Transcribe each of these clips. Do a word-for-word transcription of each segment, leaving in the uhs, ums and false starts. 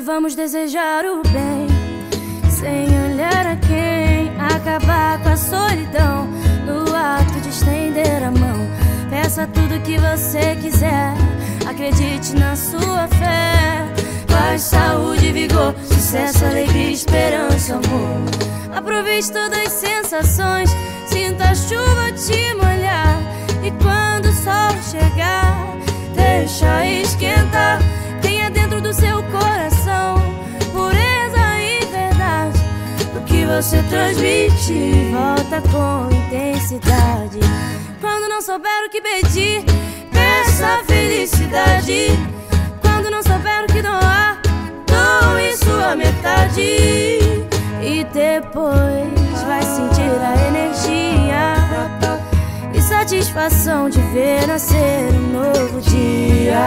vamos desejar o bem, sem olhar a quem. Acabar com a solidão no ato de estender a mão. Peça tudo que você quiser, acredite na sua fé. Paz, saúde, vigor, sucesso, alegria, esperança, amor. Aproveite todas as sensações, sinta a chuva te molhar. E quando o sol chegar, deixa esquentar. Tenha dentro do seu coração pureza e verdade. O que você transmite volta com intensidade. Quando não souber o que pedir, peça felicidade. Quando não souber o que doar, doe sua metade. E depois vai sentir a energia e satisfação de ver nascer um novo dia.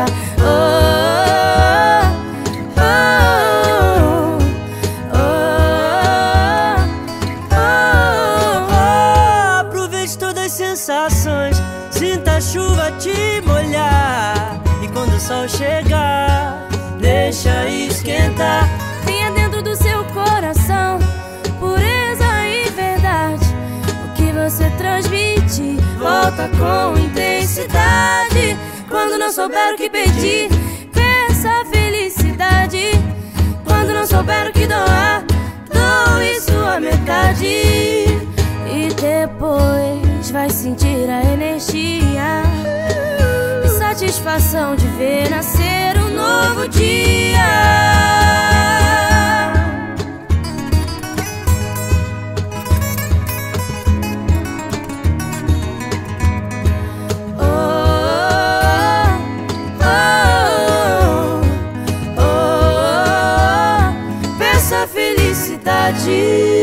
Oh, oh, oh, oh, oh. Aproveite todas as sensações, sinta a chuva te molhar. E quando o sol chegar, deixa esquentar. Tenha dentro do seu coração pureza e verdade. O que você transmite volta com intensidade. Quando não souber o que pedir, peça felicidade. Quando não souber o que doar, doe sua metade. E depois vai sentir a energia e satisfação de ver nascer um novo dia. Felicidade.